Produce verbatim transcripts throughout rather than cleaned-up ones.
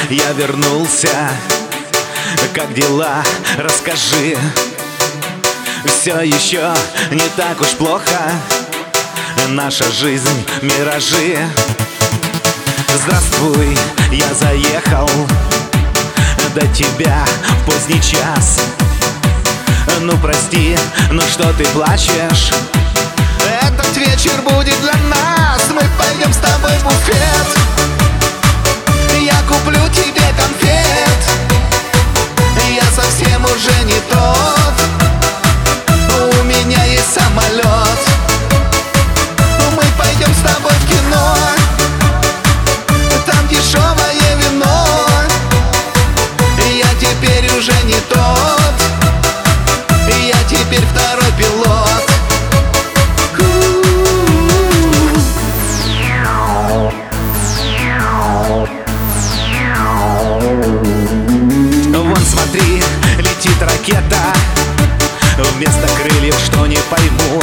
я вернулся. Как дела? Расскажи. Все еще не так уж плохо. Наша жизнь — миражи. Здравствуй, я заехал до тебя в поздний час. Ну прости, но что ты плачешь? Этот вечер будет для нас. Мы пойдем с тобой в буфет. Я куплю тебе конфет. Я совсем уже не тот. У меня есть самолет. Мы пойдем с тобой в кино. Там дешевое вино. Я теперь уже не тот. Я теперь второй пилот. Вон смотри, летит ракета. Вместо крыльев что не пойму.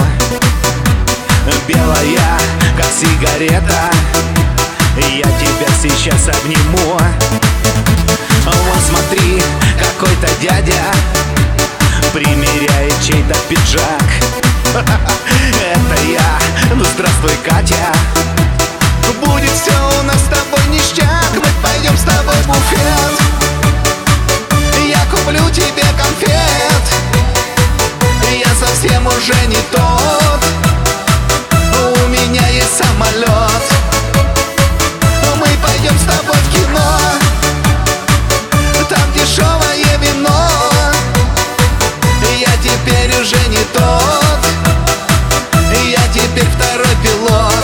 Белая, как сигарета. Я тебя сейчас обниму. Вон смотри, какой-то дядя примеряет чей-то пиджак. Это я, ну здравствуй, Катя. Будет все у нас с тобой ништяк. Мы пойдем с тобой в буфет. Я куплю тебе конфет. Я совсем уже не тот. У меня есть самолет. Мы пойдем с тобой в кино. Там дешевое вино. Я теперь уже не тот. Я теперь второй пилот.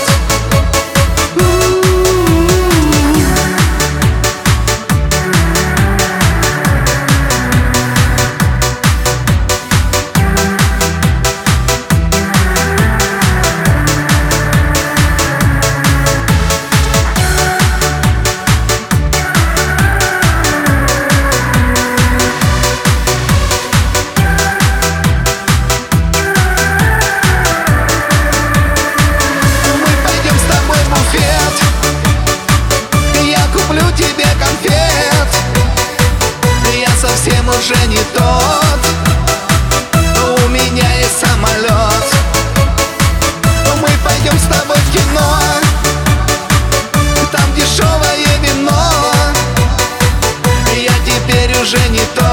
Совсем уже не тот. У меня есть самолет. Мы пойдем с тобой в кино. Там дешевое вино. Я теперь уже не тот.